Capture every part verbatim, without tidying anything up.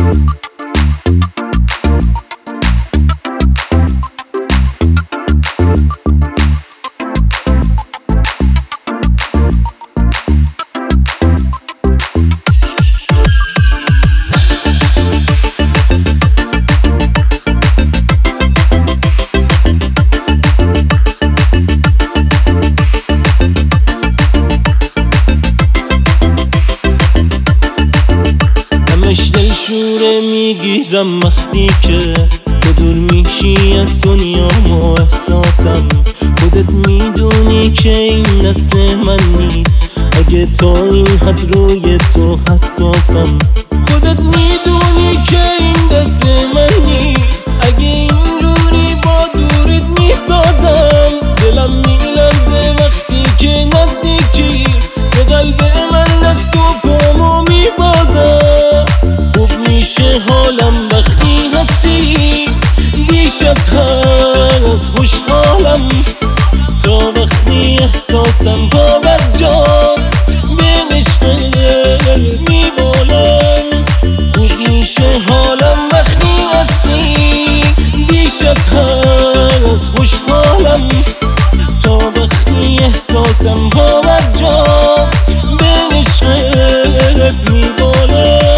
شوره میگیرم وقتی که تو دور میشی از دنیام و احساسم. خودت میدونی که این دست من نیست، اگه تا این حد روی تو حساسم. خودت میدونی که این دست من نیست، اگه اینجوری با دورت میسازم. دلم میلرزه وقتی که نزدیکی، به قلب من دست و پامو میبازم. خوب میشه حالم وقتی هستی، بیش از حد خوشحالم. تا وقتی احساسم باورجاست، به عشقت میبالم. خوب میشه حالم وقتی هستی، بیش از حد خوشحالم. تا وقتی احساسم باورجاست، به عشقت میبالم.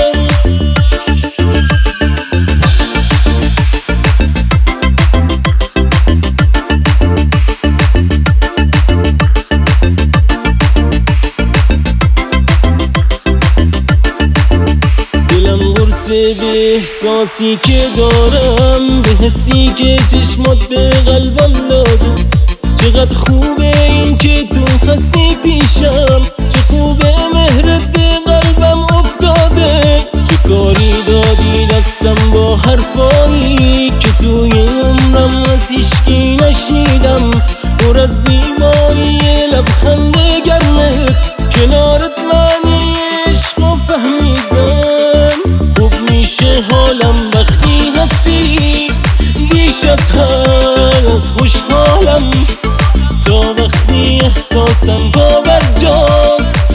به احساسی که دارم، به حسی که چشمات به قلبم دادی. چقدر خوبه این که تو هستی پیشم، چه خوبه مهرت به قلبم افتاده. چه کاری دادی دستم با حرفایی که توی عمرم از هیچکی نشنیدم. پر از زیبایی لبخند گرمت، کنارت معنی عشق و فهمیدم. خوب میشه حالم وقتی هستی، بیش از حد خوشحالم. تا وقتی احساسم باورجاست،